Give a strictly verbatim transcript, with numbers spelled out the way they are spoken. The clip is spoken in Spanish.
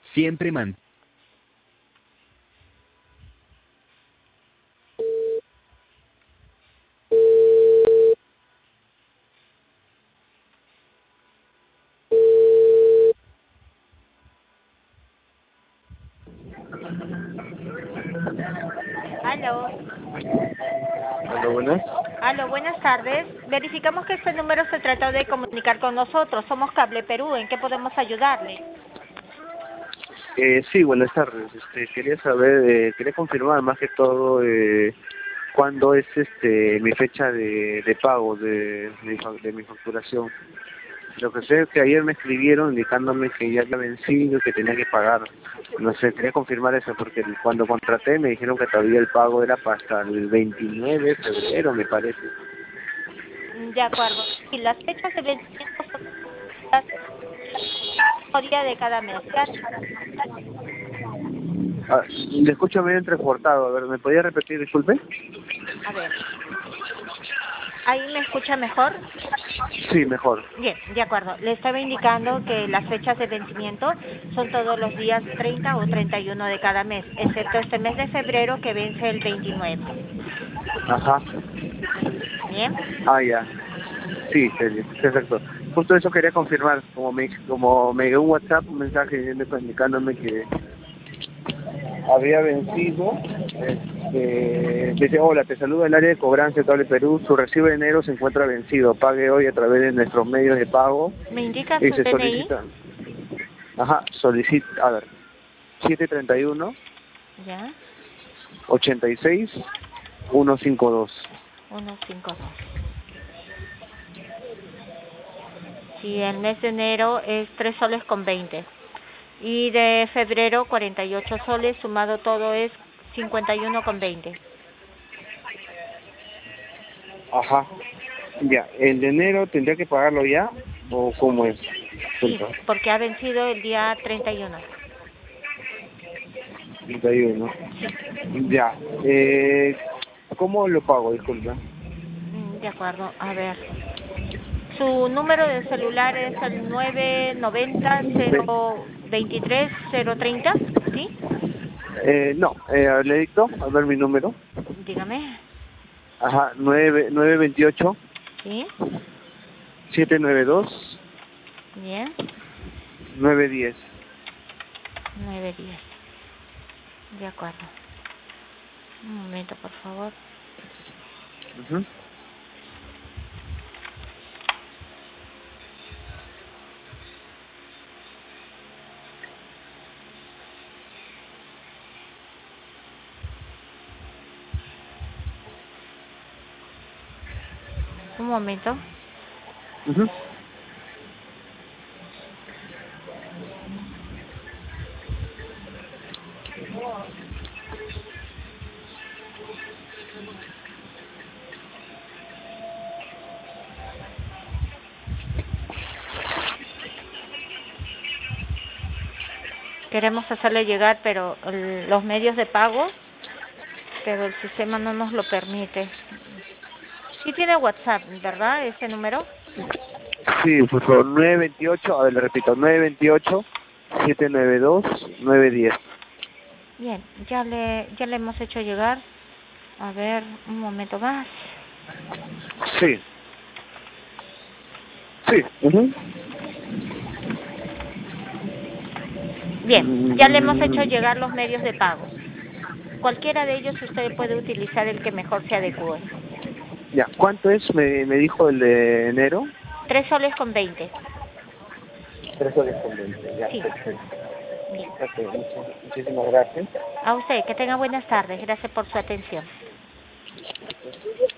Siempre man. Aló. Hola, buenas. Aló, buenas tardes. Verificamos que este número se trató de comunicar con nosotros. Somos Cable Perú. ¿En qué podemos ayudarle? Eh, sí, buenas tardes. Este, quería saber, eh, quería confirmar más que todo eh, cuándo es este mi fecha de, de pago de, mi fa- de mi facturación. Lo que sé es que ayer me escribieron indicándome que ya había vencido y que tenía que pagar. No sé, quería confirmar eso porque cuando contraté me dijeron que todavía el pago era para hasta el veintinueve de febrero, me parece. Mm, De acuerdo. Y las fechas de vencimiento son las mismo día de cada mes, ¿cierto? Ah, le escucho medio entrecortado. A ver, ¿me podía repetir, disculpe? A ver. ¿Ahí me escucha mejor? Sí, mejor. Bien, de acuerdo. Le estaba indicando que las fechas de vencimiento son todos los días treinta o treinta y uno de cada mes, excepto este mes de febrero que vence el veintinueve. Ajá. Bien. Ah, ya. Sí, sí, sí, exacto. Justo eso quería confirmar, como me como me llegó un WhatsApp, un mensaje diciendo- indicándome que había vencido. Este, dice, hola, te saluda el área de cobranza de Cable Perú, su recibo de enero se encuentra vencido, pague hoy a través de nuestros medios de pago ¿Me indica y su se D N I? solicita, ajá, solicita, a ver, siete treinta y uno, Ya. ochenta y seis, ciento cincuenta y dos. ciento cincuenta y dos. Sí, el mes de enero es tres soles con veinte. Y de febrero cuarenta y ocho soles, sumado todo es cincuenta y uno con veinte. Ajá, ya, ¿el de enero tendría que pagarlo ya o cómo es? Sí, Disculpa. porque ha vencido el día treinta y uno. treinta y uno. Sí. Ya. Eh, ¿Cómo lo pago? Disculpa. Mm, De acuerdo, a ver. Su número de celular es el nueve noventa Ve- cero veintitrés cero treinta, ¿sí? Eh, no, eh, le dicto, a ver mi número. Dígame. Ajá, nueve nueve veintiocho ¿Sí? siete nueve dos Bien. nueve diez. nueve diez. De acuerdo. Un momento, por favor. Ujú. Un momento. Ujú. Queremos hacerle llegar, pero el- los medios de pago, pero el sistema no nos lo permite. Sí tiene WhatsApp, ¿verdad? Ese número. Sí, por favor, nueve veintiocho, a ver, le repito, nueve veintiocho siete nueve dos nueve diez. Bien, ya le ya le hemos hecho llegar. A ver, un momento más. Sí, sí. Ujú. Bien, ya le hemos hecho Mm, llegar los medios de pago. Cualquiera de ellos usted puede utilizar el que mejor se adecue. ya, ¿cuánto es? Me, me dijo el de enero. Tres soles con veinte. Tres soles con veinte, ya, Sí, perfecto. bien. Ok, muchas- muchísimas gracias. A usted, que tenga buenas tardes. Gracias por su atención.